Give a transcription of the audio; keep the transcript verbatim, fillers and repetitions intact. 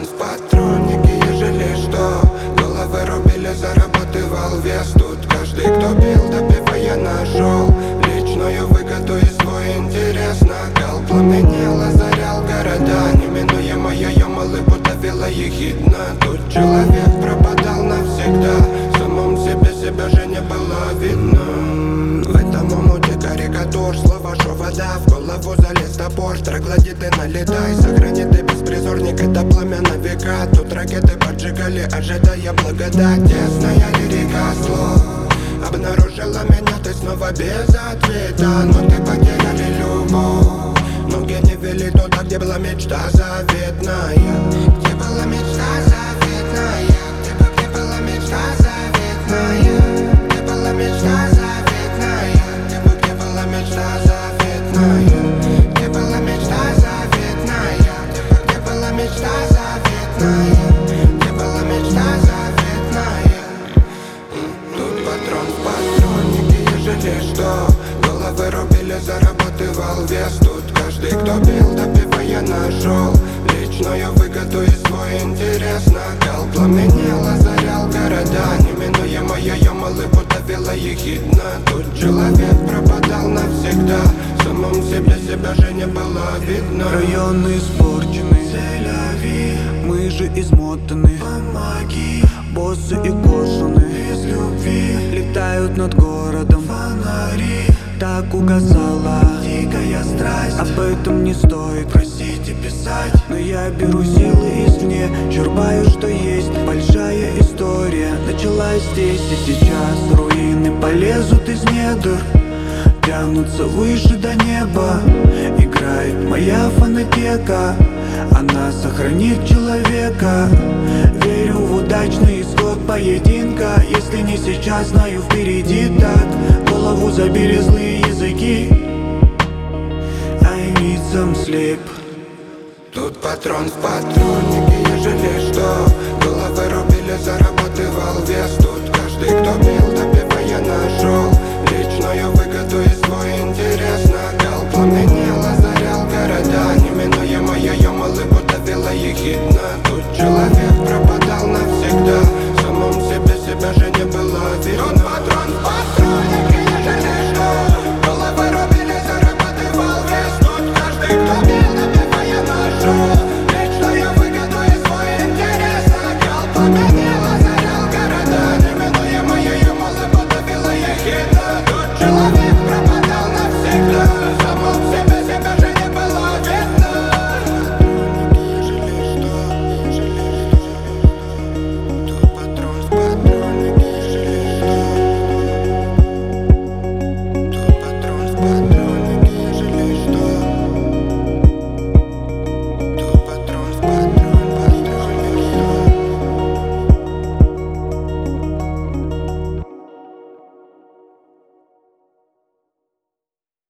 патрон в патроннике, ежели что. Головы рубили, зарабатывал вес. Тут каждый, кто бил, добивая, нашел личную выгоду и свой интерес. Накал пламенел, озарял города. Неминуемо ее улыбку давила ехидно. Тут человек пропадал навсегда. Самом себе себя же не было видно. В этом омуте карикатур, слова, что вода. В голову залез топор, троглодиты налетай. Сохрани ты беспризорник, это пламя на века. Тут ракеты поджигали, ожидая благодать. Тесная лирика слов обнаружила меня, ты снова без ответа. Но ты потеряли любовь. Ноги не вели туда, где была мечта заветная. Где была мечта заветная. Где, бы, где была мечта заветная. Где была мечта заветная. Где, бы, где была мечта заветная. Где была мечта заветная. Где, бы, где была мечта заветная. Где была мечта заветная. Тут патрон в патроннике, ежели что. Головы рубили, зарабатывал вес. Тут каждый, кто бил, добивая, нашел личную выгоду и свой интерес. Накал пламенел, озарял города. Неминуемо ее улыбку давила ехидно. Тут человек пропадал навсегда. В самом себе себя же не было видно. Районы испорчены, мы же измотаны. Помоги. Боссы и кожаные Без любви летают над городом. фонари. Так угасала Дикая страсть. Об этом не стоит Просить и писать. Но я беру силы извне, черпаю, что есть. Большая история началась здесь и сейчас. Руины полезут из недр, тянутся выше до неба. Играет моя фонотека, она сохранит человека. Верю в удачный исход поединка. Если не сейчас, знаю, впереди так. Голову забили злые языки. I need some sleep. Тут патрон в патроннике, ежели что. Головы рубили, зарабатывал вес. Тут каждый, кто бил, добивая, нашел